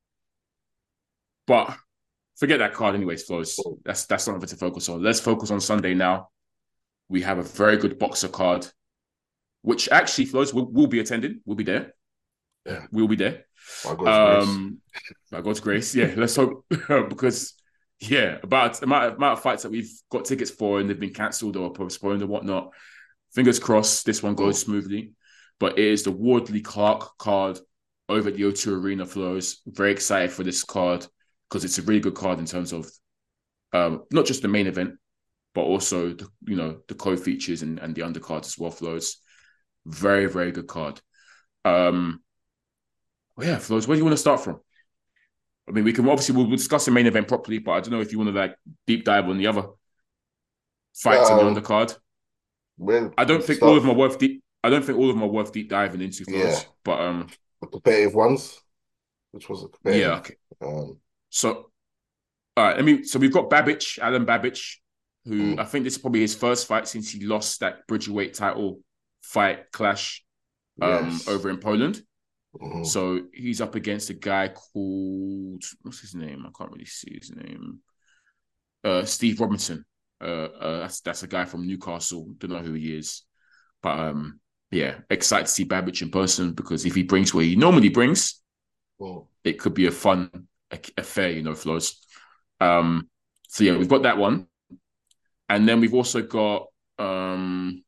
[SPEAKER 3] But forget that card, anyways, Flows. That's that's not to focus on. Let's focus on Sunday now. We have a very good boxer card, which actually, Flows, will will be attending. We'll be there.
[SPEAKER 4] Yeah,
[SPEAKER 3] we'll be there.
[SPEAKER 4] By God's
[SPEAKER 3] um, grace. By God's grace, yeah. Let's hope because yeah, about the amount, amount of fights that we've got tickets for and they've been cancelled or postponed or whatnot. Fingers crossed, this one goes oh. smoothly. But it is the Wardley Clark card over at the O two Arena, Flows. Very excited for this card because it's a really good card in terms of um, not just the main event, but also the, you know the co-features and, and the undercards as well, Flows. Very, very good card. Um, well, yeah, Flows, where do you want to start from? I mean, we can obviously we'll discuss the main event properly, but I don't know if you want to like deep dive on the other fights um, on the undercard.
[SPEAKER 4] When
[SPEAKER 3] I don't think start... all of them are worth deep. I don't think all of them are worth deep diving into, Flows. Yeah. But um,
[SPEAKER 4] the competitive ones, which was a competitive.
[SPEAKER 3] Yeah. Okay. Um, so, all right. I mean, so we've got Babic, Alan Babic, who mm. I think this is probably his first fight since he lost that Bridgerweight title fight clash um, yes. over in Poland. Mm-hmm. So he's up against a guy called, what's his name? I can't really see his name. Uh, Steve Robinson. Uh, uh, that's that's a guy from Newcastle. Don't know who he is, but um, yeah, excited to see Babic in person because if he brings what he normally brings, oh. it could be a fun affair, you know, Flows. Um, so yeah, we've got that one, and then we've also got um,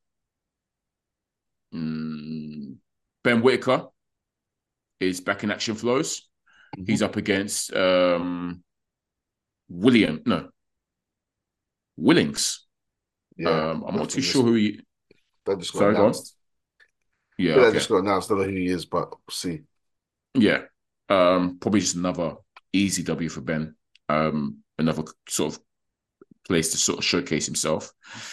[SPEAKER 3] mm, Ben Whitaker. Is back in action, Flows. Mm-hmm. He's up against um, William, no, Willings. Yeah, um, I'm not too sure who he.
[SPEAKER 4] That just got Sorry, announced.
[SPEAKER 3] Yeah,
[SPEAKER 4] yeah
[SPEAKER 3] okay.
[SPEAKER 4] that just got announced. I don't know who he is, but we'll see.
[SPEAKER 3] Yeah, um, probably just another easy W for Ben. Um, another sort of place to sort of showcase himself.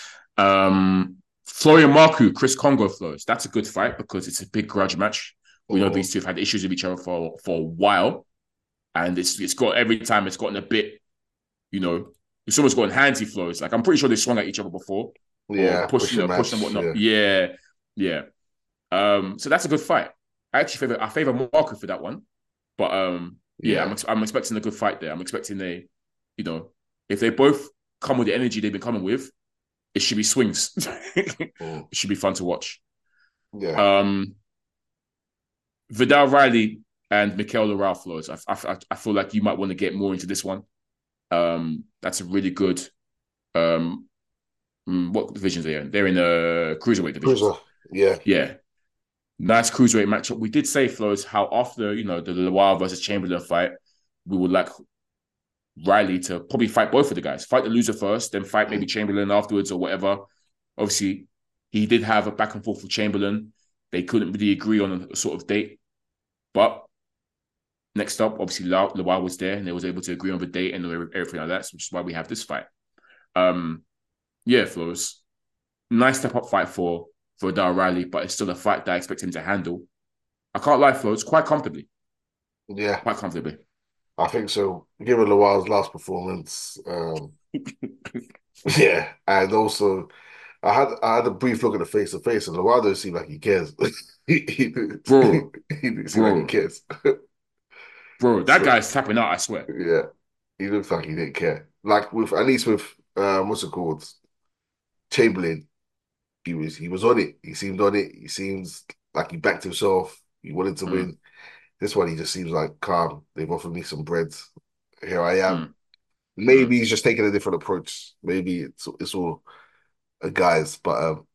[SPEAKER 3] Um, Florian Marku, Chris Kongo, Flows. That's a good fight because it's a big grudge match. We know these two have had issues with each other for, for a while. And it's it's got every time it's gotten a bit, you know, it's almost gotten handsy, Flows. Like I'm pretty sure they swung at each other before.
[SPEAKER 4] Yeah.
[SPEAKER 3] Push, you know, push and whatnot. Yeah. Yeah. yeah. Um, so that's a good fight. I actually favor I favor Marco for that one. But um, yeah, yeah. I'm I'm expecting a good fight there. I'm expecting a, you know, if they both come with the energy they've been coming with, it should be swings. It should be fun to watch.
[SPEAKER 4] Yeah.
[SPEAKER 3] Um Vidal Riley and Mikel Laral, Flows. I, I, I feel like you might want to get more into this one. Um, that's a really good. Um, what divisions are they in? They're in the cruiserweight division.
[SPEAKER 4] Cruiser, yeah,
[SPEAKER 3] yeah. Nice cruiserweight matchup. We did say, Flows, how after you know the Laral versus Chamberlain fight, we would like Riley to probably fight both of the guys. Fight the loser first, then fight maybe Chamberlain afterwards or whatever. Obviously, he did have a back and forth with Chamberlain. They couldn't really agree on a sort of date. But next up, obviously, Laral was there and they was able to agree on the date and everything like that, which is why we have this fight. Um, yeah, Flows. Nice step-up fight for, for Vidal Riley, but it's still a fight that I expect him to handle. I can't lie, Flows, quite comfortably.
[SPEAKER 4] Yeah.
[SPEAKER 3] Quite comfortably.
[SPEAKER 4] I think so. Given Laral's last performance, um, yeah, and also... I had I had a brief look at the face to face, and Laral doesn't seem like he cares. he, he,
[SPEAKER 3] bro,
[SPEAKER 4] he didn't seem bro. like he cares.
[SPEAKER 3] Bro, that so, guy's tapping out, I swear.
[SPEAKER 4] Yeah, he looks like he didn't care. Like with at least with um, what's it called, Chamberlain, he was he was on it. He seemed on it. He seems like he backed himself. He wanted to mm. win. This one, he just seems like calm. They've offered me some bread. Here I am. Mm. Maybe mm. he's just taking a different approach. Maybe it's it's all. Guys, but um,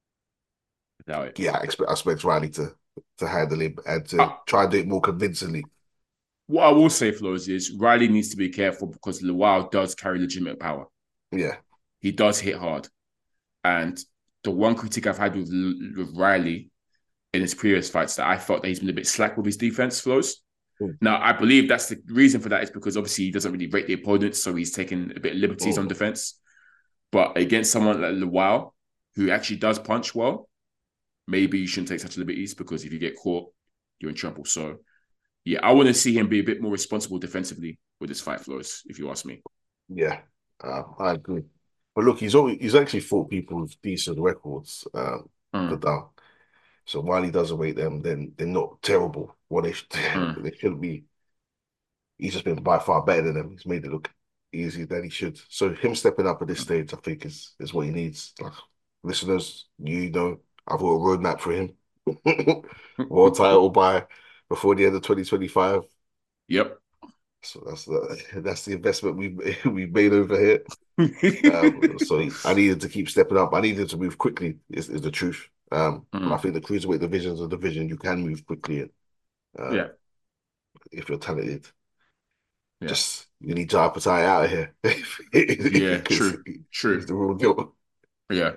[SPEAKER 4] yeah, I expect I expect Riley to to handle him and to uh, try and do it more convincingly.
[SPEAKER 3] What I will say, Flows, is Riley needs to be careful because Laral does carry legitimate power.
[SPEAKER 4] Yeah,
[SPEAKER 3] he does hit hard, and the one critique I've had with, with Riley in his previous fights that I felt that he's been a bit slack with his defense, Flows. Mm. Now I believe that's the reason for that is because obviously he doesn't really rate the opponents, so he's taking a bit of liberties mm. on defense. But against someone like Laral, who actually does punch well, maybe you shouldn't take such liberties because if you get caught, you're in trouble. So yeah, I want to see him be a bit more responsible defensively with his fight flows, if you ask me.
[SPEAKER 4] Yeah, uh, I agree. But look, he's always, he's actually fought people with decent records, um,
[SPEAKER 3] Mm,
[SPEAKER 4] Vidal. So while he doesn't rate them, then they're not terrible. What they should,
[SPEAKER 3] mm,
[SPEAKER 4] they shouldn't be. He's just been by far better than them. He's made it look easier than he should. So him stepping up at this stage, I think, is is what he needs. Like, listeners, you know, I've got a roadmap for him. World title by before the end of twenty twenty-five.
[SPEAKER 3] Yep.
[SPEAKER 4] So that's the that's the investment we we made over here. Um, so he, I needed to keep stepping up. I needed to move quickly. Is, is the truth. Um, and I
[SPEAKER 3] Mm,
[SPEAKER 4] think the cruiserweight division is a division you can move quickly in.
[SPEAKER 3] yeah.
[SPEAKER 4] Um, if you're talented.
[SPEAKER 3] Yeah.
[SPEAKER 4] Just you need Jai Patai out of here
[SPEAKER 3] Yeah.
[SPEAKER 4] because
[SPEAKER 3] True.
[SPEAKER 4] he's
[SPEAKER 3] True.
[SPEAKER 4] the real deal.
[SPEAKER 3] Yeah.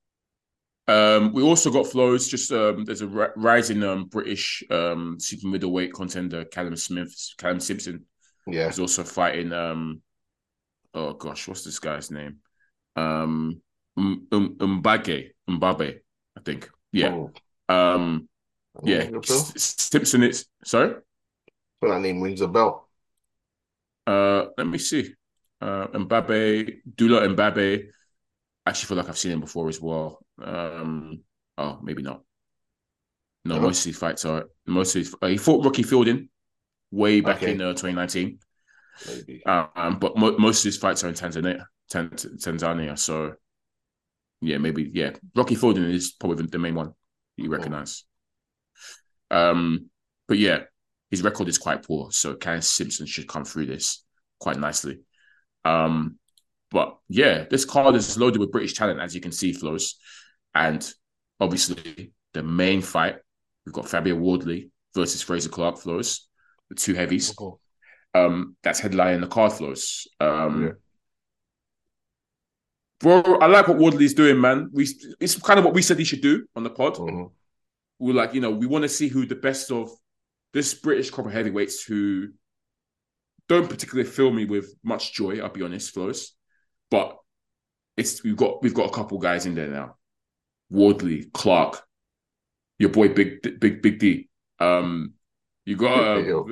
[SPEAKER 3] Um, we also got flows. Just um, there's a ri- rising um British um super middleweight contender Callum Smith, Callum Simpson
[SPEAKER 4] Yeah.
[SPEAKER 3] is also fighting. Um, oh gosh, what's this guy's name? Um, um, um Mbage, Mbabe, I think. Yeah.
[SPEAKER 4] Oh,
[SPEAKER 3] Um,
[SPEAKER 4] oh,
[SPEAKER 3] yeah.
[SPEAKER 4] ring a
[SPEAKER 3] S-
[SPEAKER 4] bell.
[SPEAKER 3] Simpson is sorry.
[SPEAKER 4] But that name rings a bell.
[SPEAKER 3] Uh, let me see. Uh, Mbabe, Dula Mbabe. I actually feel like I've seen him before as well. Um, oh, maybe not. No,
[SPEAKER 4] No?
[SPEAKER 3] most of these fights are most of these, uh, he fought Rocky Fielding way back in
[SPEAKER 4] Okay,
[SPEAKER 3] uh, twenty nineteen.
[SPEAKER 4] maybe.
[SPEAKER 3] Um, but mo- most of his fights are in Tanzania. Tan- Tanzania. So yeah, maybe yeah. Rocky Fielding is probably the main one you
[SPEAKER 4] Oh,
[SPEAKER 3] recognize. Um, but yeah, his record is quite poor. So Karen Simpson should come through this quite nicely. Um, but yeah, this card is loaded with British talent, as you can see, Flows. And obviously, the main fight, we've got Fabio Wardley versus Fraser Clark, Flows, the two heavies.
[SPEAKER 4] oh,
[SPEAKER 3] Um, that's headlining the card, Flows.
[SPEAKER 4] yeah.
[SPEAKER 3] Um, bro, I like what Wardley's doing, man. We It's kind of what we said he should do on the pod.
[SPEAKER 4] Mhm.
[SPEAKER 3] We're like, you know, we want to see who the best of this British crop of heavyweights who don't particularly fill me with much joy, I'll be honest, Flows. But it's we've got we've got a couple guys in there now. Wardley, Clark, your boy Big Big Big D. Um, you got
[SPEAKER 4] Hey,
[SPEAKER 3] um,
[SPEAKER 4] yo.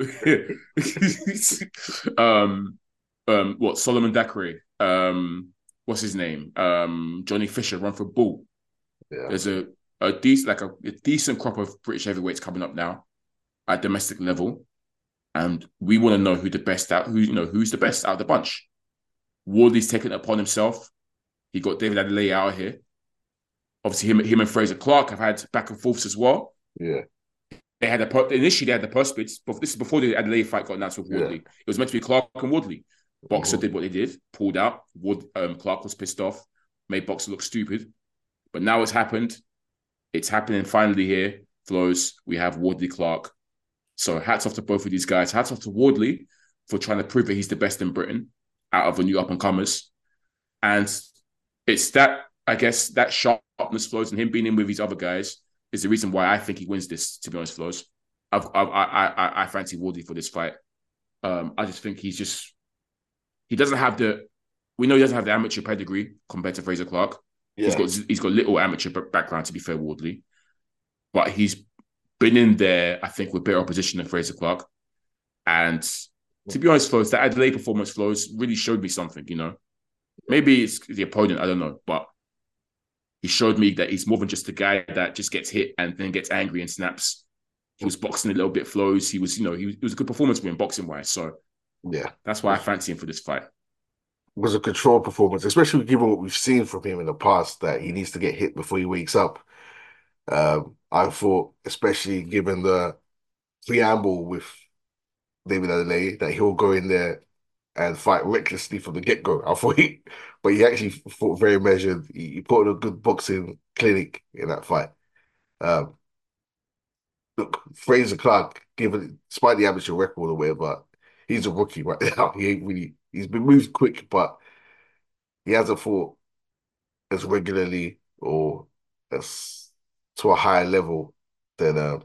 [SPEAKER 3] um, um, what Solomon Dakary, um, what's his name? Um, Johnny Fisher, run for bull.
[SPEAKER 4] Yeah.
[SPEAKER 3] There's a a decent like a, a decent crop of British heavyweights coming up now at domestic level, and we want to know who the best out who you know who's the best out of the bunch. Wardley's taken it upon himself. He got David Adelaide out here. Obviously, him, him and Fraser Clark have had back and forths as well.
[SPEAKER 4] Yeah.
[SPEAKER 3] They had a initially they had the purse bids, but this is before the Adelaide fight got announced with Wardley.
[SPEAKER 4] Yeah.
[SPEAKER 3] It was meant to be Clark and Wardley. Boxer
[SPEAKER 4] Mhm.
[SPEAKER 3] did what they did, pulled out. Wood, um, Clark was pissed off, made Boxer look stupid. But now it's happened. It's happening finally here. Flows. We have Wardley Clark. So hats off to both of these guys. Hats off to Wardley for trying to prove that he's the best in Britain out of the new up and comers. And it's that, I guess, that sharpness, Flows, and him being in with these other guys is the reason why I think he wins this, to be honest, Flows. I've, I've, I, I, I fancy Wardley for this fight. Um, I just think he's just, he doesn't have the, we know he doesn't have the amateur pedigree compared to Fraser Clark.
[SPEAKER 4] Yeah.
[SPEAKER 3] He's got he's got little amateur background, to be fair, Wardley. But he's been in there, I think, with better opposition than Fraser Clark. And to be honest, Flows, that Adelaide performance, Flows, really showed me something, you know. Maybe it's the opponent, I don't know. But he showed me that he's more than just a guy that just gets hit and then gets angry and snaps. He was boxing a little bit, Flows. He was, you know, he was, it was a good performance for him boxing-wise. So
[SPEAKER 4] Yeah.
[SPEAKER 3] that's why I fancy him for this fight.
[SPEAKER 4] Was a controlled performance, especially given what we've seen from him in the past, that he needs to get hit before he wakes up. Um, I thought, especially given the preamble with David Adelaide, that he'll go in there and fight recklessly from the get-go. I thought he, but he actually fought very measured. He, he put on a good boxing clinic in that fight. Um, look, Fraser Clark, given despite the amateur record or whatever, he's a rookie right now. He ain't really, he's been moved quick, but he hasn't fought as regularly or as to a higher level than uh,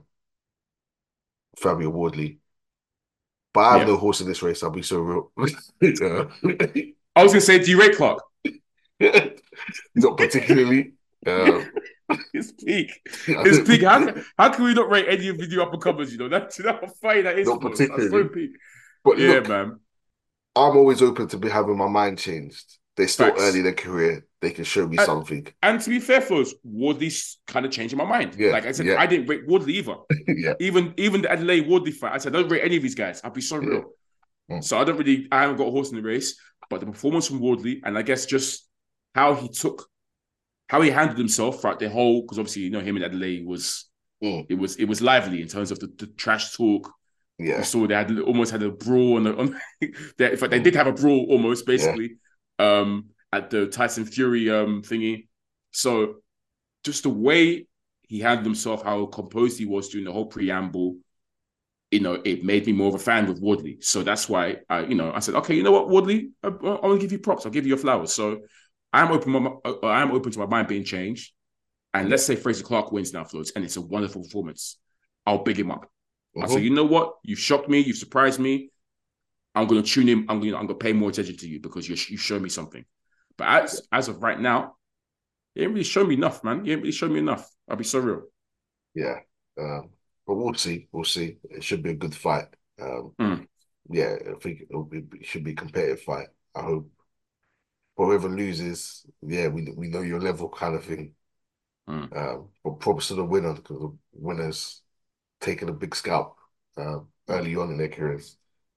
[SPEAKER 4] Fabio Wardley. But I have
[SPEAKER 3] Yeah.
[SPEAKER 4] no horse in this race. I'll be so real. Uh,
[SPEAKER 3] I was going to say, do you rate Clark?
[SPEAKER 4] Not particularly. Uh,
[SPEAKER 3] It's peak. It's peak. How can, how can we not rate any of the new up and comers? You know that's you know how funny that is.
[SPEAKER 4] Not
[SPEAKER 3] Bro. That's
[SPEAKER 4] particularly.
[SPEAKER 3] so peak.
[SPEAKER 4] But
[SPEAKER 3] Yeah,
[SPEAKER 4] look,
[SPEAKER 3] man.
[SPEAKER 4] I'm always open to be having my mind changed. They're still
[SPEAKER 3] Facts.
[SPEAKER 4] early in their career. They can show me
[SPEAKER 3] And-
[SPEAKER 4] something.
[SPEAKER 3] And to be fair, Flows, Wardley's kind of changing my mind.
[SPEAKER 4] Yeah,
[SPEAKER 3] like I said,
[SPEAKER 4] yeah.
[SPEAKER 3] I didn't rate Wardley either.
[SPEAKER 4] Yeah.
[SPEAKER 3] Even even the Adelaide Wardley fight, I said I don't rate any of these guys. I'll be so
[SPEAKER 4] Yeah.
[SPEAKER 3] real.
[SPEAKER 4] Mm.
[SPEAKER 3] So I don't really, I haven't got a horse in the race. But the performance from Wardley, and I guess just how he took, how he handled himself throughout the whole, because obviously you know him and Adelaide was,
[SPEAKER 4] Mm.
[SPEAKER 3] it was it was lively in terms of the, the trash talk.
[SPEAKER 4] Yeah.
[SPEAKER 3] You saw they had almost had a brawl on the on. they, in fact, they did have a brawl almost basically. Um. At the Tyson Fury um thingy. So just the way he handled himself, how composed he was during the whole preamble, you know, it made me more of a fan with Wardley. So that's why I, you know, I said, okay, you know what, Wardley, I, I'll give you props. I'll give you your flowers. So I'm open. My, I'm open to my mind being changed. And let's say Fraser Clark wins now, Floats, and it's a wonderful performance. I'll big him up.
[SPEAKER 4] Mm-hmm.
[SPEAKER 3] I'll say, you know what, you've shocked me, you've surprised me. I'm going to tune in. I'm going. I'm going to pay more attention to you because you you show me something. But as as of right now, you ain't really shown me enough, man. You ain't really shown me enough. I'll be so real.
[SPEAKER 4] Yeah. Um, but we'll see. We'll see. It should be a good fight. Um,
[SPEAKER 3] Mm.
[SPEAKER 4] Yeah, I think it'll be, it should be a competitive fight. I hope. But whoever loses, yeah, we we know your level kind of thing.
[SPEAKER 3] Mm.
[SPEAKER 4] Um, but props to the winner because the winner's taking a big scalp uh, early on in their careers.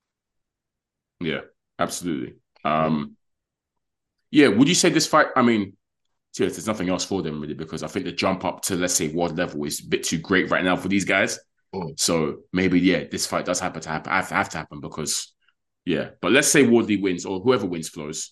[SPEAKER 3] Yeah, absolutely. Um, yeah, would you say this fight? I mean, seriously, there's nothing else for them really because I think the jump up to let's say world level is a bit too great right now for these guys.
[SPEAKER 4] Mm.
[SPEAKER 3] So maybe yeah, this fight does happen to happen. Have, have to happen because yeah. But let's say Wardley wins or whoever wins Flows.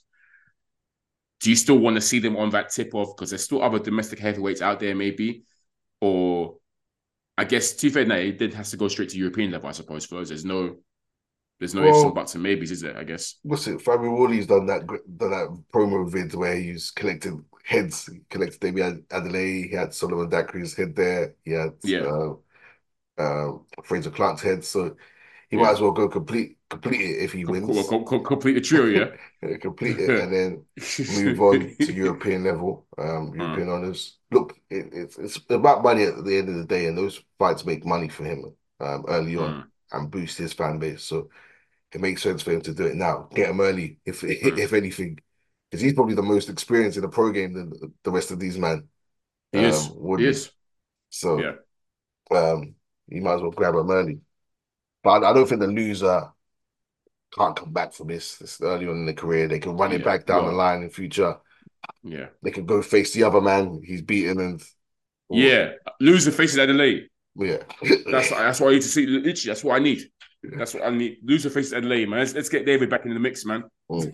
[SPEAKER 3] Do you still want to see them on that tip off because there's still other domestic heavyweights out there maybe, or I guess to be fair, no, it did has to go straight to European level I suppose. Flows. There's no. There's no
[SPEAKER 4] Well,
[SPEAKER 3] ifs and buts and maybes, is there? I guess.
[SPEAKER 4] What's it? Fabio Wardley's done that done that promo vid where he's collected heads. He collected David Adelaide. He had Solomon Dacry's head there. He had
[SPEAKER 3] Yeah.
[SPEAKER 4] uh, uh, Fraser Clark's head. So he
[SPEAKER 3] Yeah.
[SPEAKER 4] might as well go complete complete it if he
[SPEAKER 3] Co-
[SPEAKER 4] wins.
[SPEAKER 3] co- co- complete the trio, yeah.
[SPEAKER 4] complete it and then move on to European level, um, European honours. Look, it, it's it's about money at the end of the day, and those fights make money for him um, early on
[SPEAKER 3] Mm.
[SPEAKER 4] and boost his fan base. So it makes sense for him to do it now. Get him early, if
[SPEAKER 3] Mm.
[SPEAKER 4] if anything, because he's probably the most experienced in the pro game than the rest of these men.
[SPEAKER 3] He
[SPEAKER 4] um,
[SPEAKER 3] is.
[SPEAKER 4] Woodley.
[SPEAKER 3] He is.
[SPEAKER 4] So
[SPEAKER 3] Yeah.
[SPEAKER 4] um, you might as well grab him early. But I, I don't think the loser can't come back from this. This early on in the career, they can run it
[SPEAKER 3] Yeah.
[SPEAKER 4] back down
[SPEAKER 3] Well,
[SPEAKER 4] the line in future.
[SPEAKER 3] Yeah.
[SPEAKER 4] They can go face the other man he's beaten and
[SPEAKER 3] Yeah. Loser faces Adelaide.
[SPEAKER 4] yeah.
[SPEAKER 3] That's that's what I need to see. Literally, that's what I need. That's what I need. Loser faces Adelaide, man. Let's, let's get David back in the mix, man.
[SPEAKER 4] Mm.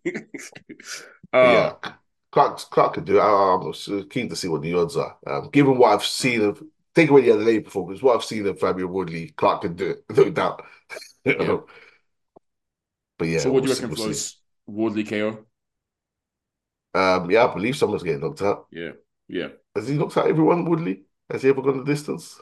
[SPEAKER 3] uh,
[SPEAKER 4] yeah. Clark, Clark could do it. I, I'm so keen to see what the odds are. Um, given what I've seen of, take away the Adelaide performance, what I've seen of Fabio Woodley, Clark could do it, no doubt. You know?
[SPEAKER 3] Yeah.
[SPEAKER 4] But yeah,
[SPEAKER 3] so what do you
[SPEAKER 4] we'll
[SPEAKER 3] reckon,
[SPEAKER 4] see, we'll see.
[SPEAKER 3] Flows? Wardley K O?
[SPEAKER 4] Um, yeah, I believe someone's getting knocked out.
[SPEAKER 3] Yeah. Yeah.
[SPEAKER 4] Has he knocked out everyone, Woodley? Has he ever gone the distance?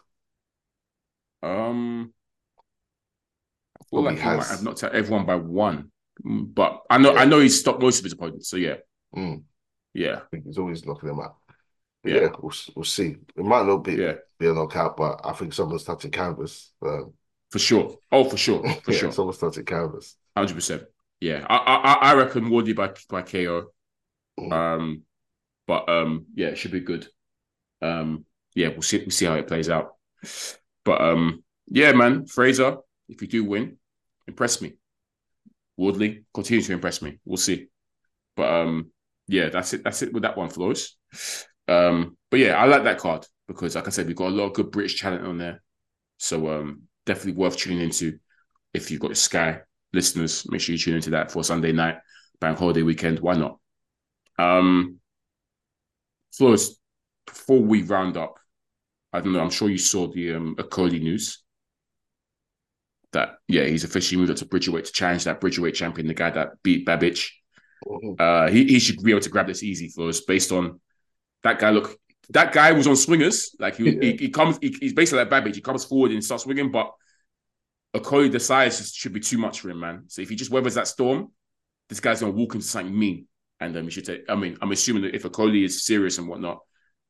[SPEAKER 3] Um, I feel
[SPEAKER 4] Probably
[SPEAKER 3] like he might
[SPEAKER 4] has.
[SPEAKER 3] have knocked out everyone by one. Mm, But I know
[SPEAKER 4] Yeah.
[SPEAKER 3] I know he's stopped most of his opponents. So yeah.
[SPEAKER 4] Mm,
[SPEAKER 3] Yeah.
[SPEAKER 4] I think he's always knocking them out. But
[SPEAKER 3] Yeah.
[SPEAKER 4] yeah, we'll, we'll see. It might not be,
[SPEAKER 3] Yeah.
[SPEAKER 4] be a knockout, but I think someone's touching canvas. Um,
[SPEAKER 3] For sure. Oh, for sure. For
[SPEAKER 4] yeah,
[SPEAKER 3] sure.
[SPEAKER 4] someone's touching canvas.
[SPEAKER 3] Hundred percent. Yeah, I, I I reckon Wardley by by K O.
[SPEAKER 4] Mm.
[SPEAKER 3] Um, but um, yeah, it should be good. Um, yeah, we'll see. We'll see how it plays out. But um, yeah, man, Fraser, if you do win, impress me. Wardley, continue to impress me. We'll see. But um, yeah, that's it. That's it with that one, Flores. Um, but yeah, I like that card because, like I said, we've got a lot of good British talent on there. So um, definitely worth tuning into if you've got Sky. Listeners, make sure you tune into that for Sunday night, bank holiday weekend. Why not? Um, Flores, before we round up, I don't know. I'm sure you saw the um, Okoli news that yeah, he's officially moved up to Bridgerweight to challenge that Bridgerweight champion, the guy that beat Babic.
[SPEAKER 4] Mhm.
[SPEAKER 3] Uh, he he should be able to grab this easy, Flores, based on that guy. Look, that guy was on swingers. Like he
[SPEAKER 4] Yeah.
[SPEAKER 3] he, he comes, he, he's basically like Babic. He comes forward and starts swinging, but Okoli, the size just should be too much for him, man. So if he just weathers that storm, this guy's gonna walk into something mean, and um, he should take. I mean, I'm assuming that if Okoli is serious and whatnot,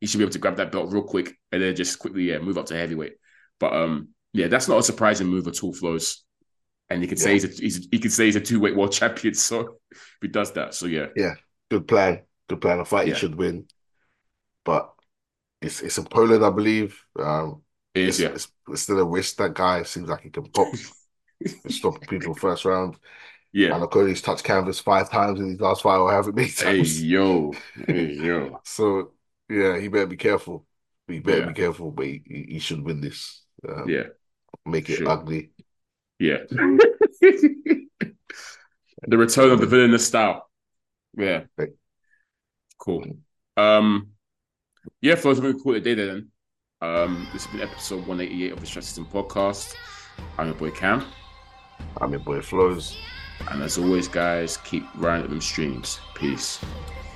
[SPEAKER 3] he should be able to grab that belt real quick and then just quickly, yeah, move up to heavyweight. But um, yeah, that's not a surprising move at all, Flows. And he could say yeah. he's, a, he's he could say he's a two weight world champion. So if he does that, so yeah,
[SPEAKER 4] yeah, good plan, good plan. I fight yeah. he should win, but it's it's a Poland, I believe. Um,
[SPEAKER 3] it is,
[SPEAKER 4] it's,
[SPEAKER 3] yeah.
[SPEAKER 4] It's, it's still a risk. That guy seems like he can pop, stop people first round.
[SPEAKER 3] Yeah,
[SPEAKER 4] and Okonie's touched canvas five times in his last fight, or haven't many times.
[SPEAKER 3] Hey yo, hey yo.
[SPEAKER 4] So yeah, he better be careful. He better
[SPEAKER 3] yeah.
[SPEAKER 4] be careful, but he, he should win this. Um,
[SPEAKER 3] yeah,
[SPEAKER 4] make it
[SPEAKER 3] sure.
[SPEAKER 4] ugly.
[SPEAKER 3] Yeah. The return of the villainous style. Yeah.
[SPEAKER 4] Okay.
[SPEAKER 3] Cool. Um, yeah, Flows, I'm going to call it a day then. Um, this has been episode one eighty-eight of the Stress System Podcast. I'm your boy Cam.
[SPEAKER 4] I'm your boy Flows.
[SPEAKER 3] And as always, guys, keep riding them streams. Peace.